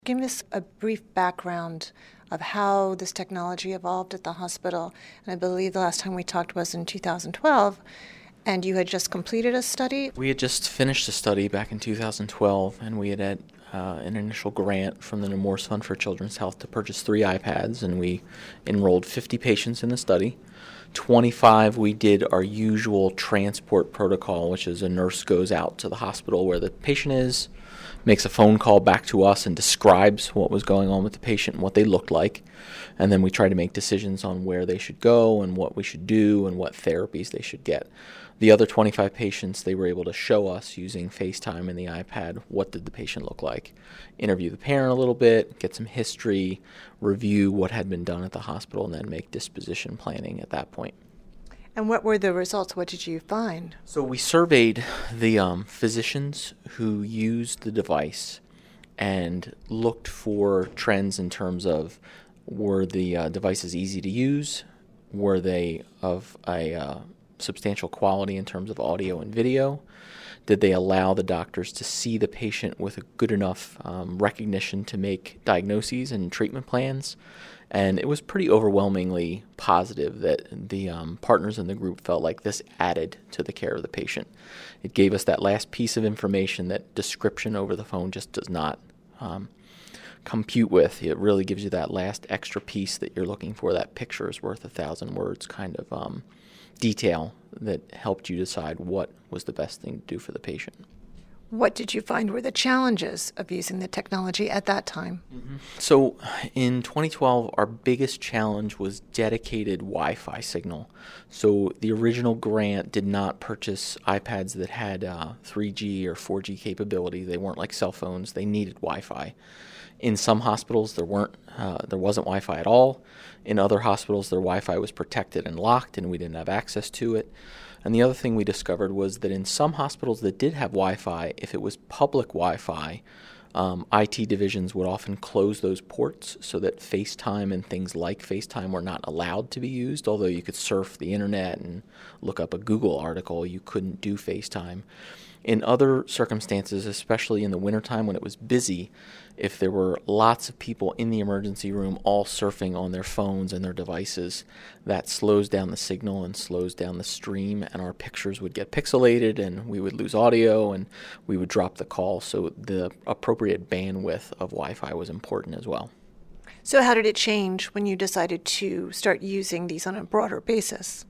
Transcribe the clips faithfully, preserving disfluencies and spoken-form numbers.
Give us a brief background of how this technology evolved at the hospital. And I believe the last time we talked was in two thousand twelve, and you had just completed a study. We had just finished a study back in two thousand twelve, and we had had uh, an initial grant from the Nemours Fund for Children's Health to purchase three iPads, and we enrolled fifty patients in the study. twenty-five, we did our usual transport protocol, which is a nurse goes out to the hospital where the patient is, makes a phone call back to us and describes what was going on with the patient and what they looked like. And then we try to make decisions on where they should go and what we should do and what therapies they should get. The other twenty-five patients, they were able to show us using FaceTime and the iPad what did the patient look like, interview the parent a little bit, get some history, review what had been done at the hospital, and then make disposition planning at that point. And what were the results? What did you find? So we surveyed the um, physicians who used the device and looked for trends in terms of were the uh, devices easy to use, were they of a uh, substantial quality in terms of audio and video, did they allow the doctors to see the patient with a good enough um, recognition to make diagnoses and treatment plans. And it was pretty overwhelmingly positive that the um, partners in the group felt like this added to the care of the patient. It gave us that last piece of information that description over the phone just does not um, compute with. It really gives you that last extra piece that you're looking for, that picture is worth a thousand words kind of um, detail that helped you decide what was the best thing to do for the patient. What did you find were the challenges of using the technology at that time? Mm-hmm. So in twenty twelve, our biggest challenge was dedicated Wi-Fi signal. So the original grant did not purchase iPads that had uh, three G or four G capability. They weren't like cell phones. They needed Wi-Fi. In some hospitals, there weren't, uh, there wasn't Wi-Fi at all. In other hospitals, their Wi-Fi was protected and locked, and we didn't have access to it. And the other thing we discovered was that in some hospitals that did have Wi-Fi, if it was public Wi-Fi, um, I T divisions would often close those ports so that FaceTime and things like FaceTime were not allowed to be used. Although you could surf the internet and look up a Google article, you couldn't do FaceTime. In other circumstances, especially in the wintertime when it was busy, if there were lots of people in the emergency room all surfing on their phones and their devices, that slows down the signal and slows down the stream, and our pictures would get pixelated and we would lose audio and we would drop the call. So the appropriate bandwidth of Wi-Fi was important as well. So how did it change when you decided to start using these on a broader basis?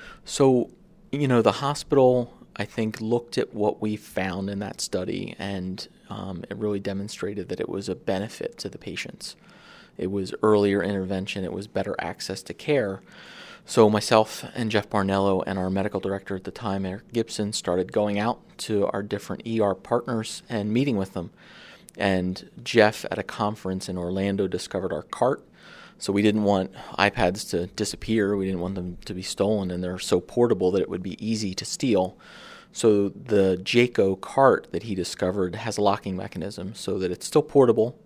So, you know, the hospital, I think, looked at what we found in that study, and um, it really demonstrated that it was a benefit to the patients. It was earlier intervention. It was better access to care. So myself and Jeff Barnello and our medical director at the time, Eric Gibson, started going out to our different E R partners and meeting with them. And Jeff, at a conference in Orlando, discovered our cart. So we didn't want iPads to disappear. We didn't want them to be stolen, and they're so portable that it would be easy to steal. So the Jayco cart that he discovered has a locking mechanism so that it's still portable,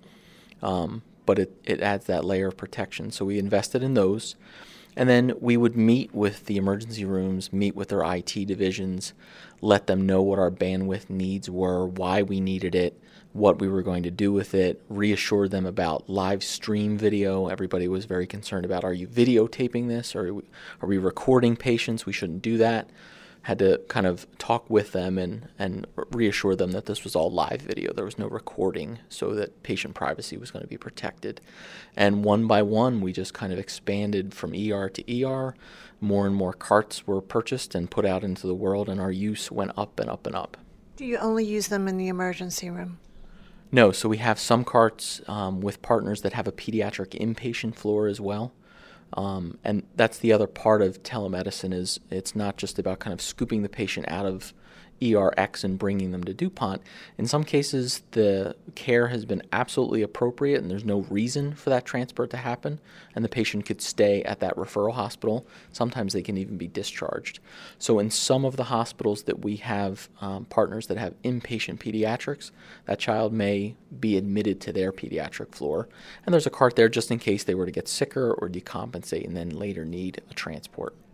um, but it, it adds that layer of protection. So we invested in those. And then we would meet with the emergency rooms, meet with their I T divisions, let them know what our bandwidth needs were, why we needed it, what we were going to do with it, reassure them about live stream video. Everybody was very concerned about, are you videotaping this? Or are we, are we recording patients? We shouldn't do that. Had to kind of talk with them and, and reassure them that this was all live video. There was no recording, so that patient privacy was going to be protected. And one by one, we just kind of expanded from E R to E R. More and more carts were purchased and put out into the world, and our use went up and up and up. Do you only use them in the emergency room? No, so we have some carts um, with partners that have a pediatric inpatient floor as well. Um, and that's the other part of telemedicine, is it's not just about kind of scooping the patient out of E R X and bringing them to DuPont. In some cases, the care has been absolutely appropriate and there's no reason for that transport to happen, and the patient could stay at that referral hospital. Sometimes they can even be discharged. So in some of the hospitals that we have um, partners that have inpatient pediatrics, that child may be admitted to their pediatric floor, and there's a cart there just in case they were to get sicker or decompensate and then later need a transport.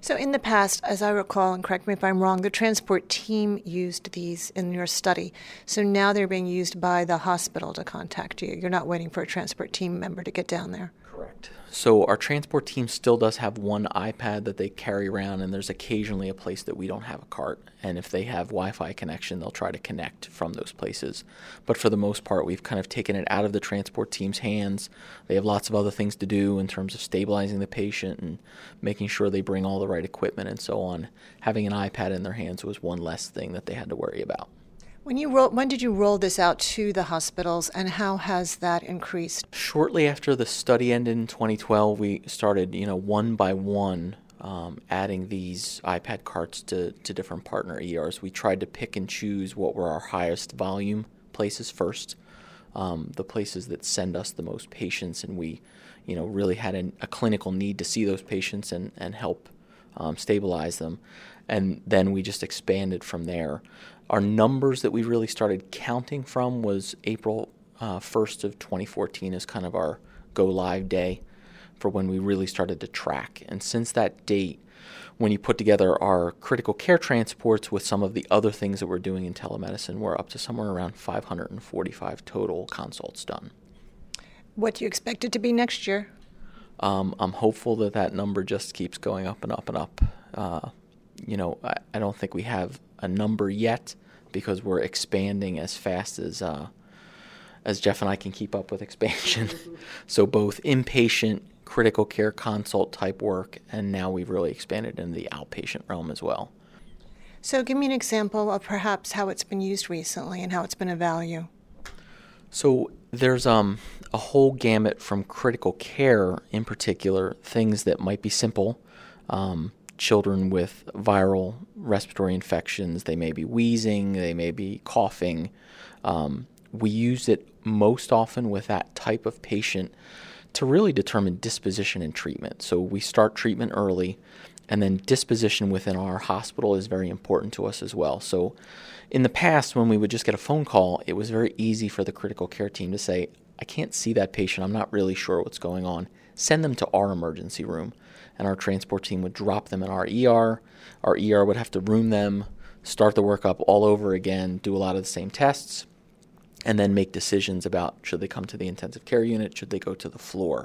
So in the past, as I recall, and correct me if I'm wrong, the transport team used these in your study. So now they're being used by the hospital to contact you. You're not waiting for a transport team member to get down there. Correct. So our transport team still does have one iPad that they carry around, and there's occasionally a place that we don't have a cart. And if they have Wi-Fi connection, they'll try to connect from those places. But for the most part, we've kind of taken it out of the transport team's hands. They have lots of other things to do in terms of stabilizing the patient and making sure they bring all the right equipment and so on. Having an iPad in their hands was one less thing that they had to worry about. When you roll, when did you roll this out to the hospitals, and how has that increased? Shortly after the study ended in twenty twelve, we started, you know, one by one um, adding these iPad carts to, to different partner E Rs. We tried to pick and choose what were our highest volume places first, um, the places that send us the most patients, and we, you know, really had an, a clinical need to see those patients and, and help um, stabilize them. And then we just expanded from there. Our numbers that we really started counting from was April uh, first of twenty fourteen is kind of our go live day for when we really started to track. And since that date, when you put together our critical care transports with some of the other things that we're doing in telemedicine, we're up to somewhere around five hundred forty-five total consults done. What do you expect it to be next year? Um, I'm hopeful that that number just keeps going up and up and up. Uh, you know, I, I don't think we have a number yet because we're expanding as fast as uh, as Jeff and I can keep up with expansion. So both inpatient, critical care consult type work, and now we've really expanded into the outpatient realm as well. So give me an example of perhaps how it's been used recently and how it's been a value. So there's um, a whole gamut from critical care in particular, things that might be simple. Um, children with viral respiratory infections, they may be wheezing, they may be coughing. Um, we use it most often with that type of patient to really determine disposition and treatment. So we start treatment early, and then disposition within our hospital is very important to us as well. So in the past, when we would just get a phone call, it was very easy for the critical care team to say, I can't see that patient, I'm not really sure what's going on. Send them to our emergency room. And our transport team would drop them in our E R. Our E R would have to room them, start the workup all over again, do a lot of the same tests, and then make decisions about should they come to the intensive care unit, should they go to the floor.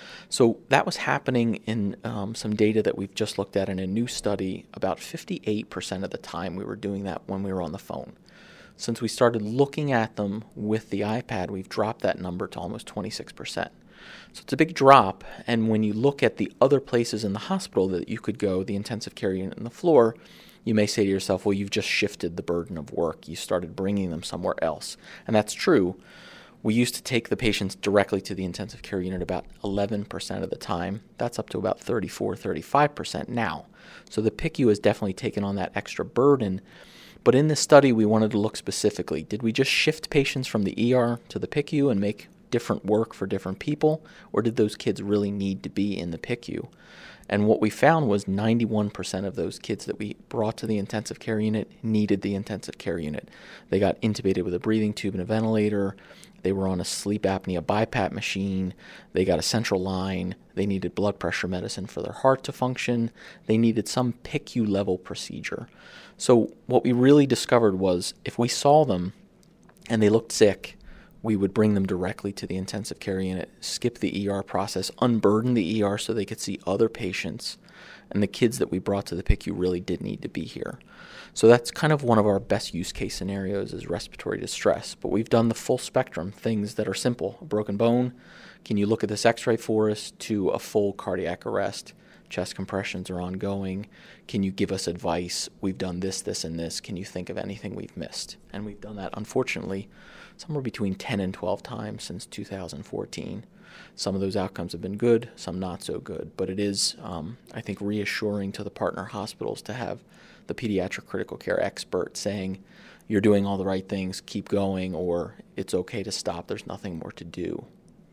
So that was happening in um, some data that we've just looked at in a new study. About fifty-eight percent of the time we were doing that when we were on the phone. Since we started looking at them with the iPad, we've dropped that number to almost twenty-six percent. So it's a big drop, and when you look at the other places in the hospital that you could go, the intensive care unit and the floor, you may say to yourself, well, you've just shifted the burden of work. You started bringing them somewhere else. And that's true. We used to take the patients directly to the intensive care unit about eleven percent of the time. That's up to about thirty-four, thirty-five percent now. So the P I C U has definitely taken on that extra burden. But in this study, we wanted to look specifically. Did we just shift patients from the E R to the P I C U and make different work for different people, or did those kids really need to be in the P I C U? And what we found was ninety-one percent of those kids that we brought to the intensive care unit needed the intensive care unit. They got intubated with a breathing tube and a ventilator. They were on a sleep apnea BiPAP machine. They got a central line. They needed blood pressure medicine for their heart to function. They needed some P I C U level procedure. So what we really discovered was if we saw them and they looked sick, we would bring them directly to the intensive care unit, skip the E R process, unburden the E R so they could see other patients. And the kids that we brought to the P I C U really did need to be here. So that's kind of one of our best use case scenarios is respiratory distress. But we've done the full spectrum, things that are simple. A broken bone, can you look at this x-ray for us, to a full cardiac arrest. Chest compressions are ongoing. Can you give us advice? We've done this, this, and this. Can you think of anything we've missed? And we've done that, unfortunately, somewhere between ten and twelve times since two thousand fourteen. Some of those outcomes have been good, some not so good. But it is, um, I think, reassuring to the partner hospitals to have the pediatric critical care expert saying, you're doing all the right things, keep going, or it's okay to stop, there's nothing more to do.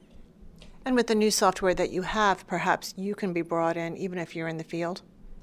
And with the new software that you have, perhaps you can be brought in even if you're in the field?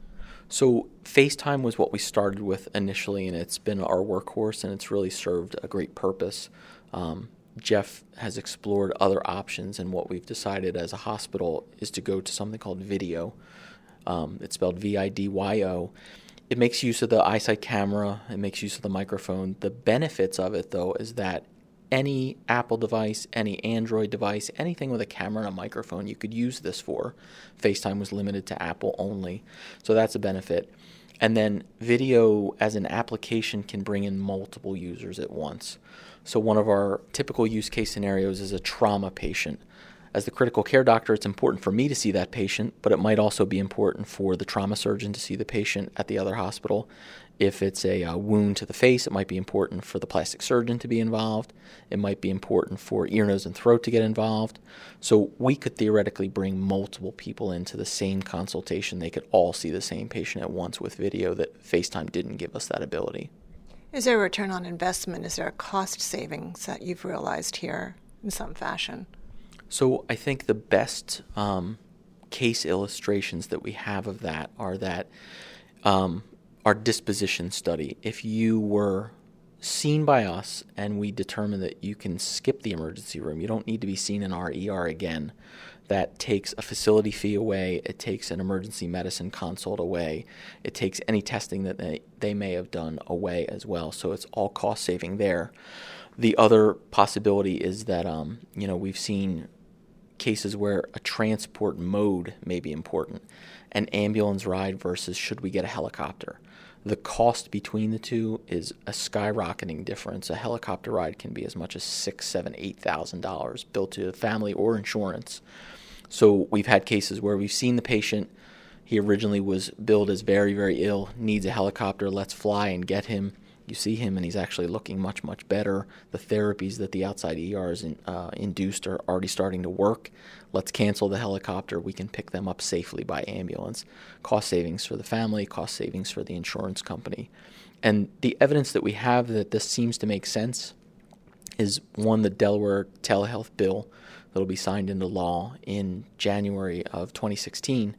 So FaceTime was what we started with initially, and it's been our workhorse, and it's really served a great purpose. Um, Jeff has explored other options, and what we've decided as a hospital is to go to something called video. Um, it's spelled V I D Y O. It makes use of the iSight camera. It makes use of the microphone. The benefits of it, though, is that any Apple device, any Android device, anything with a camera and a microphone, you could use this for. FaceTime was limited to Apple only. So that's a benefit. And then video as an application can bring in multiple users at once. So one of our typical use case scenarios is a trauma patient. As the critical care doctor, it's important for me to see that patient, but it might also be important for the trauma surgeon to see the patient at the other hospital. If it's a uh, wound to the face, it might be important for the plastic surgeon to be involved. It might be important for ear, nose, and throat to get involved. So we could theoretically bring multiple people into the same consultation. They could all see the same patient at once with video that FaceTime didn't give us that ability. Is there a return on investment? Is there a cost savings that you've realized here in some fashion? So I think the best um, case illustrations that we have of that are that um, our disposition study. If you were seen by us and we determine that you can skip the emergency room, you don't need to be seen in our E R again, that takes a facility fee away, it takes an emergency medicine consult away, it takes any testing that they, they may have done away as well. So it's all cost saving there. The other possibility is that um, you know we've seen cases where a transport mode may be important, an ambulance ride versus should we get a helicopter. The cost between the two is a skyrocketing difference. A helicopter ride can be as much as six, seven, eight thousand dollars billed to the family or insurance. So we've had cases where we've seen the patient. He originally was billed as very, very ill, needs a helicopter. Let's fly and get him. You see him, and he's actually looking much, much better. The therapies that the outside E R is in, uh, induced are already starting to work. Let's cancel the helicopter. We can pick them up safely by ambulance. Cost savings for the family, cost savings for the insurance company. And the evidence that we have that this seems to make sense is, one, the Delaware telehealth bill that will be signed into law in January of twenty sixteen.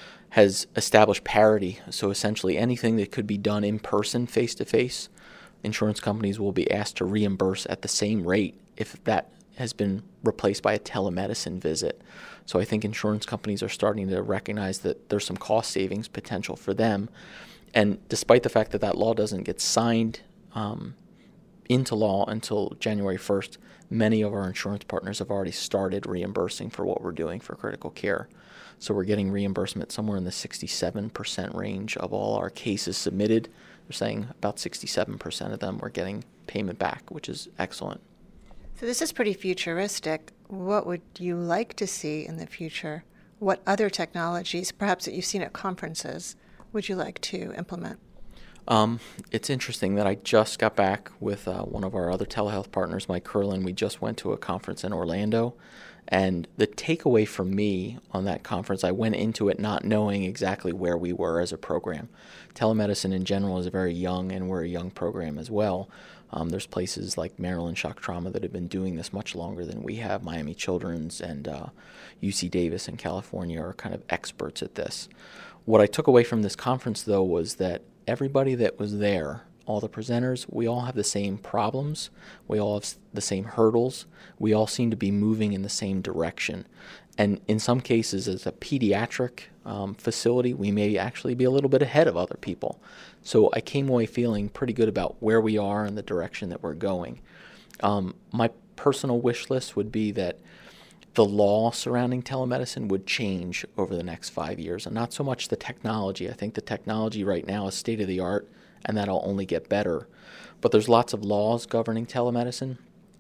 Has established parity. So essentially anything that could be done in person, face-to-face, insurance companies will be asked to reimburse at the same rate if that has been replaced by a telemedicine visit. So I think insurance companies are starting to recognize that there's some cost savings potential for them. And despite the fact that that law doesn't get signed um, into law until January first, many of our insurance partners have already started reimbursing for what we're doing for critical care. So we're getting reimbursement somewhere in the sixty-seven percent range of all our cases submitted. They're saying about sixty-seven percent of them we're getting payment back, which is excellent. So this is pretty futuristic. What would you like to see in the future? What other technologies, perhaps that you've seen at conferences, would you like to implement? Um, it's interesting that I just got back with uh, one of our other telehealth partners, Mike Curlin. We just went to a conference in Orlando. And the takeaway for me on that conference, I went into it not knowing exactly where we were as a program. Telemedicine in general is very young, and we're a young program as well. Um, there's places like Maryland Shock Trauma that have been doing this much longer than we have. Miami Children's and uh, U C Davis in California are kind of experts at this. What I took away from this conference, though, was that everybody that was there, all the presenters, we all have the same problems. We all have the same hurdles. We all seem to be moving in the same direction. And in some cases, as a pediatric um, facility, we may actually be a little bit ahead of other people. So I came away feeling pretty good about where we are and the direction that we're going. Um, my personal wish list would be that the law surrounding telemedicine would change over the next five years, and not so much the technology. I think the technology right now is state-of-the-art, and that'll only get better. But there's lots of laws governing telemedicine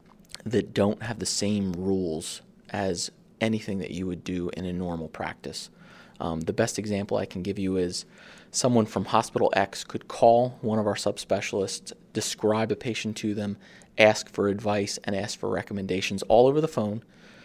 that don't have the same rules as anything that you would do in a normal practice. Um, the best example I can give you is someone from Hospital X could call one of our subspecialists, describe a patient to them, ask for advice, and ask for recommendations all over the phone.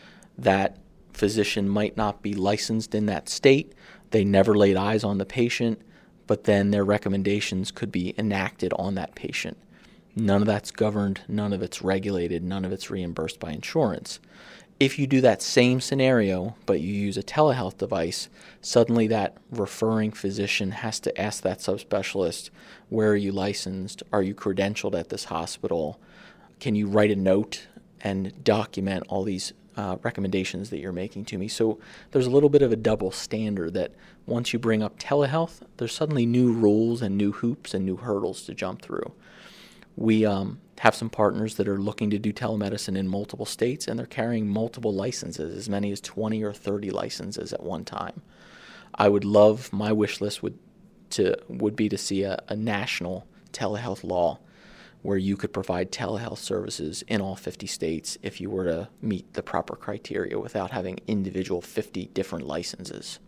That physician might not be licensed in that state. They never laid eyes on the patient, but then their recommendations could be enacted on that patient. None of that's governed, none of it's regulated, none of it's reimbursed by insurance. If you do that same scenario, but you use a telehealth device, suddenly that referring physician has to ask that subspecialist, where are you licensed? Are you credentialed at this hospital? Can you write a note and document all these uh, recommendations that you're making to me. So there's a little bit of a double standard that once you bring up telehealth, there's suddenly new rules and new hoops and new hurdles to jump through. We um, have some partners that are looking to do telemedicine in multiple states, and they're carrying multiple licenses, as many as twenty or thirty licenses at one time. I would love, my wish list would to would be to see a, a national telehealth law where you could provide telehealth services in all fifty states if you were to meet the proper criteria without having individual fifty different licenses.